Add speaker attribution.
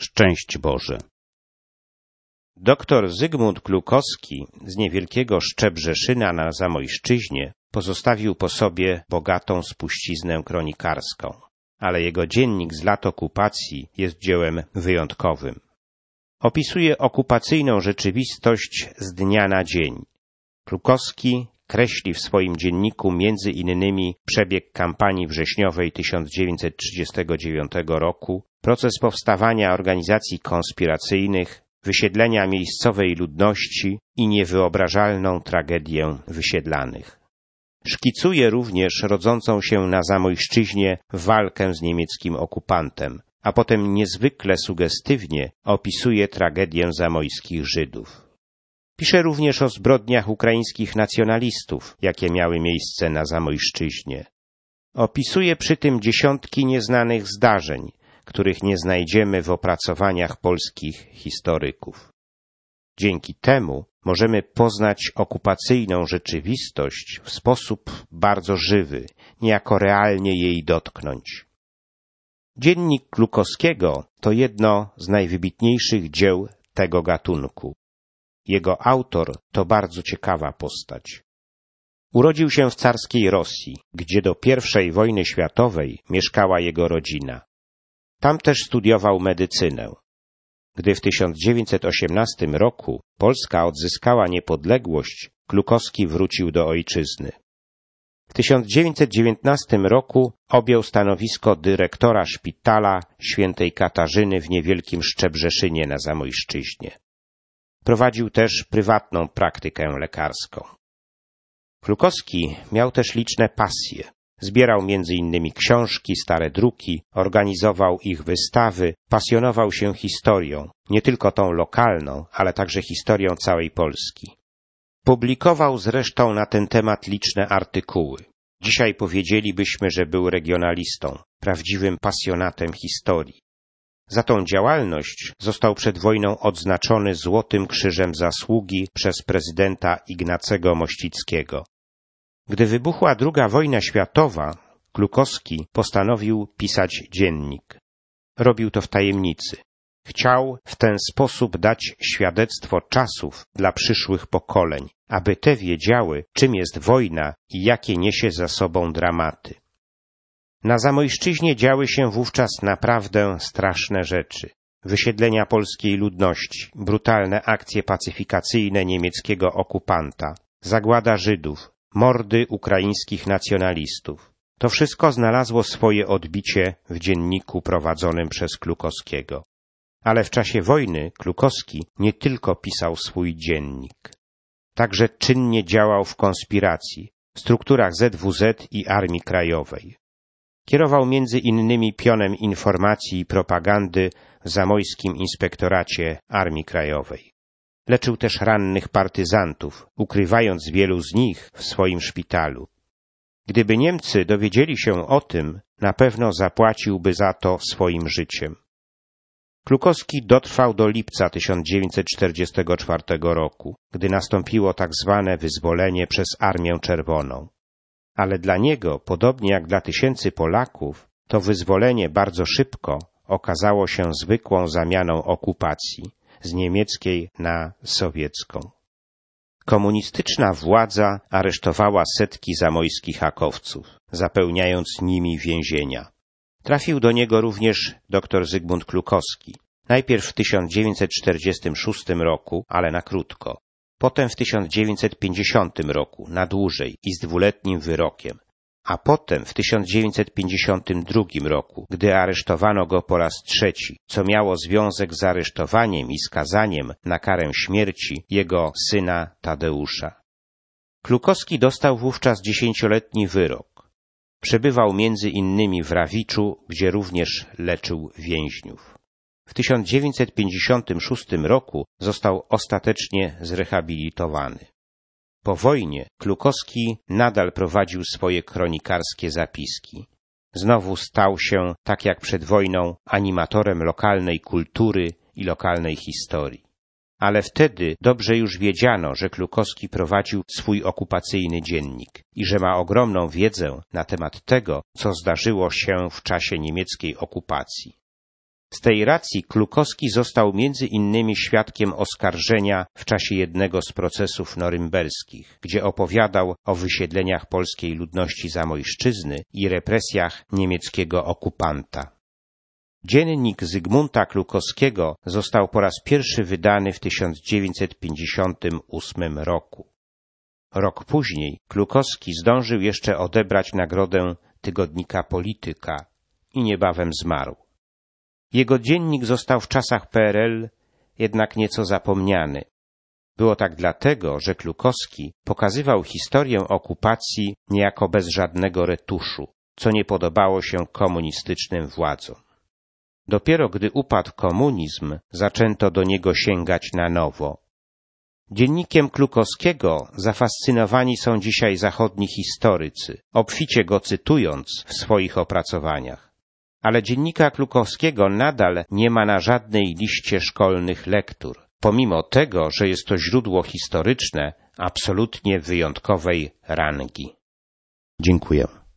Speaker 1: Szczęść Boże. Doktor Zygmunt Klukowski z niewielkiego Szczebrzeszyna na Zamojszczyźnie pozostawił po sobie bogatą spuściznę kronikarską, ale jego dziennik z lat okupacji jest dziełem wyjątkowym. Opisuje okupacyjną rzeczywistość z dnia na dzień. Klukowski kreśli w swoim dzienniku między innymi przebieg kampanii wrześniowej 1939 roku, proces powstawania organizacji konspiracyjnych, wysiedlenia miejscowej ludności i niewyobrażalną tragedię wysiedlanych. Szkicuje również rodzącą się na Zamojszczyźnie walkę z niemieckim okupantem, a potem niezwykle sugestywnie opisuje tragedię zamojskich Żydów. Pisze również o zbrodniach ukraińskich nacjonalistów, jakie miały miejsce na Zamojszczyźnie. Opisuje przy tym dziesiątki nieznanych zdarzeń, których nie znajdziemy w opracowaniach polskich historyków. Dzięki temu możemy poznać okupacyjną rzeczywistość w sposób bardzo żywy, niejako realnie jej dotknąć. Dziennik Klukowskiego to jedno z najwybitniejszych dzieł tego gatunku. Jego autor to bardzo ciekawa postać. Urodził się w carskiej Rosji, gdzie do I wojny światowej mieszkała jego rodzina. Tam też studiował medycynę. Gdy w 1918 roku Polska odzyskała niepodległość, Klukowski wrócił do ojczyzny. W 1919 roku objął stanowisko dyrektora szpitala świętej Katarzyny w niewielkim Szczebrzeszynie na Zamojszczyźnie. Prowadził też prywatną praktykę lekarską. Klukowski miał też liczne pasje. Zbierał m.in. książki, stare druki, organizował ich wystawy, pasjonował się historią, nie tylko tą lokalną, ale także historią całej Polski. Publikował zresztą na ten temat liczne artykuły. Dzisiaj powiedzielibyśmy, że był regionalistą, prawdziwym pasjonatem historii. Za tą działalność został przed wojną odznaczony Złotym Krzyżem Zasługi przez prezydenta Ignacego Mościckiego. Gdy wybuchła II wojna światowa, Klukowski postanowił pisać dziennik. Robił to w tajemnicy. Chciał w ten sposób dać świadectwo czasów dla przyszłych pokoleń, aby te wiedziały, czym jest wojna i jakie niesie za sobą dramaty. Na Zamojszczyźnie działy się wówczas naprawdę straszne rzeczy. Wysiedlenia polskiej ludności, brutalne akcje pacyfikacyjne niemieckiego okupanta, zagłada Żydów, mordy ukraińskich nacjonalistów. To wszystko znalazło swoje odbicie w dzienniku prowadzonym przez Klukowskiego. Ale w czasie wojny Klukowski nie tylko pisał swój dziennik. Także czynnie działał w konspiracji, w strukturach ZWZ i Armii Krajowej. Kierował między innymi pionem informacji i propagandy w Zamojskim Inspektoracie Armii Krajowej. Leczył też rannych partyzantów, ukrywając wielu z nich w swoim szpitalu. Gdyby Niemcy dowiedzieli się o tym, na pewno zapłaciłby za to swoim życiem. Klukowski dotrwał do lipca 1944 roku, gdy nastąpiło tak zwane wyzwolenie przez Armię Czerwoną. Ale dla niego, podobnie jak dla tysięcy Polaków, to wyzwolenie bardzo szybko okazało się zwykłą zamianą okupacji z niemieckiej na sowiecką. Komunistyczna władza aresztowała setki zamojskich hakowców, zapełniając nimi więzienia. Trafił do niego również dr Zygmunt Klukowski, najpierw w 1946 roku, ale na krótko, potem w 1950 roku, na dłużej i z 2-letnim wyrokiem, a potem w 1952 roku, gdy aresztowano go po raz trzeci, co miało związek z aresztowaniem i skazaniem na karę śmierci jego syna Tadeusza. Klukowski dostał wówczas 10-letni wyrok. Przebywał między innymi w Rawiczu, gdzie również leczył więźniów. W 1956 roku został ostatecznie zrehabilitowany. Po wojnie Klukowski nadal prowadził swoje kronikarskie zapiski. Znowu stał się, tak jak przed wojną, animatorem lokalnej kultury i lokalnej historii. Ale wtedy dobrze już wiedziano, że Klukowski prowadził swój okupacyjny dziennik i że ma ogromną wiedzę na temat tego, co zdarzyło się w czasie niemieckiej okupacji. Z tej racji Klukowski został między innymi świadkiem oskarżenia w czasie jednego z procesów norymberskich, gdzie opowiadał o wysiedleniach polskiej ludności Zamojszczyzny i represjach niemieckiego okupanta. Dziennik Zygmunta Klukowskiego został po raz pierwszy wydany w 1958 roku. Rok później Klukowski zdążył jeszcze odebrać nagrodę tygodnika Polityka i niebawem zmarł. Jego dziennik został w czasach PRL jednak nieco zapomniany. Było tak dlatego, że Klukowski pokazywał historię okupacji niejako bez żadnego retuszu, co nie podobało się komunistycznym władzom. Dopiero gdy upadł komunizm, zaczęto do niego sięgać na nowo. Dziennikiem Klukowskiego zafascynowani są dzisiaj zachodni historycy, obficie go cytując w swoich opracowaniach. Ale dziennika Klukowskiego nadal nie ma na żadnej liście szkolnych lektur, pomimo tego, że jest to źródło historyczne absolutnie wyjątkowej rangi. Dziękuję.